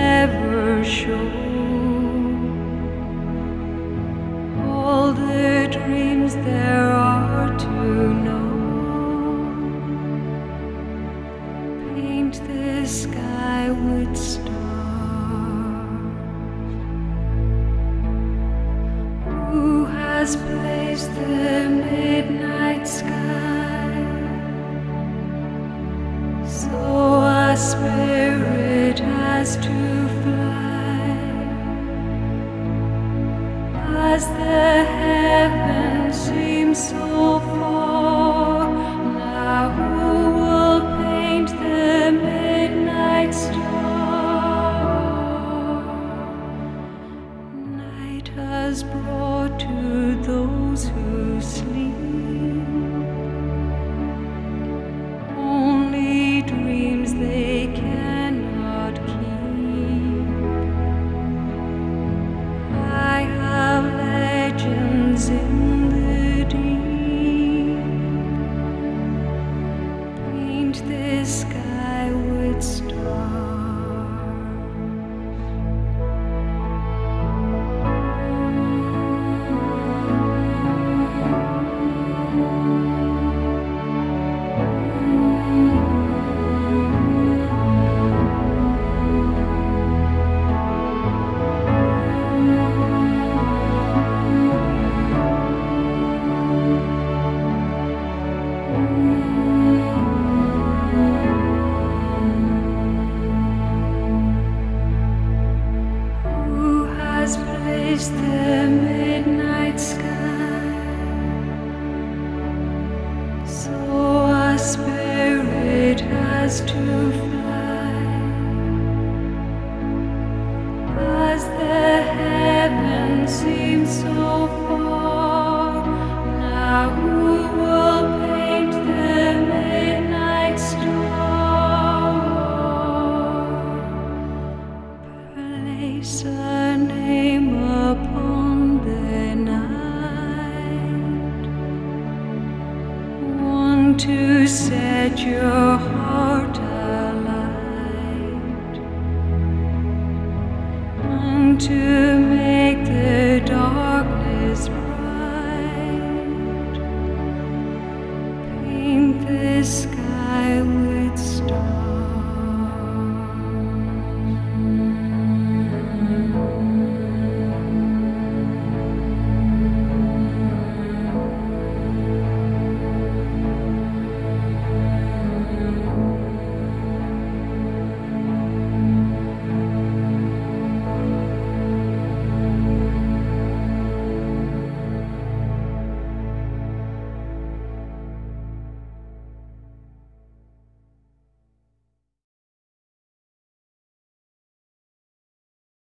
ever show. All the dreams there are to know. Paint the sky with stars. Who has placed the midnight sky so a spirit has to fly? As the heavens seem so far, now who will paint the midnight star? Night has brought to those who sleep only dreams they cannot keep. I have legends in the deep. Paint the sky with stars. Who has placed the midnight sky so a spirit has to fly? As the heavens seem so far, now who will paint the midnight star? Place a name upon the night, one to set your heart alight, and to make the darkness bright.